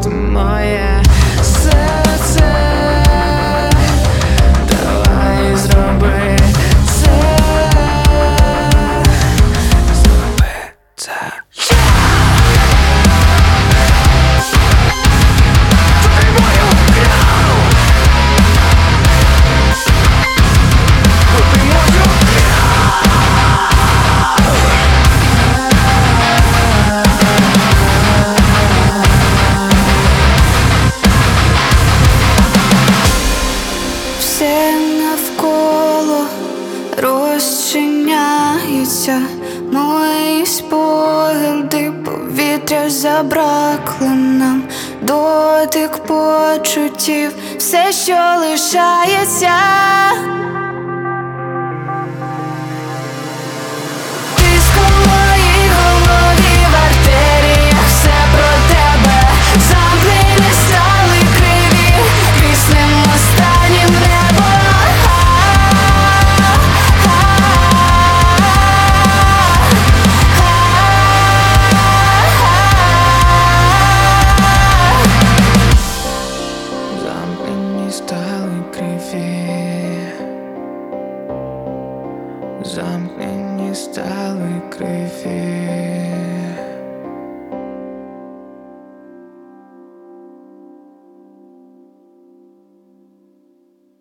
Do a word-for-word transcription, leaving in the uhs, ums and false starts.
моє серце, давай зроби це, зроби це. Все навколо розчиняється, мої спогади, повітря забракло нам, дотик почуттів, все, що лишається. Тиск у моїй голові, в артеріях все про тебе, замкнені стали криві, піснем останнім небо. Замкнені стали криві, замкнені стали криві.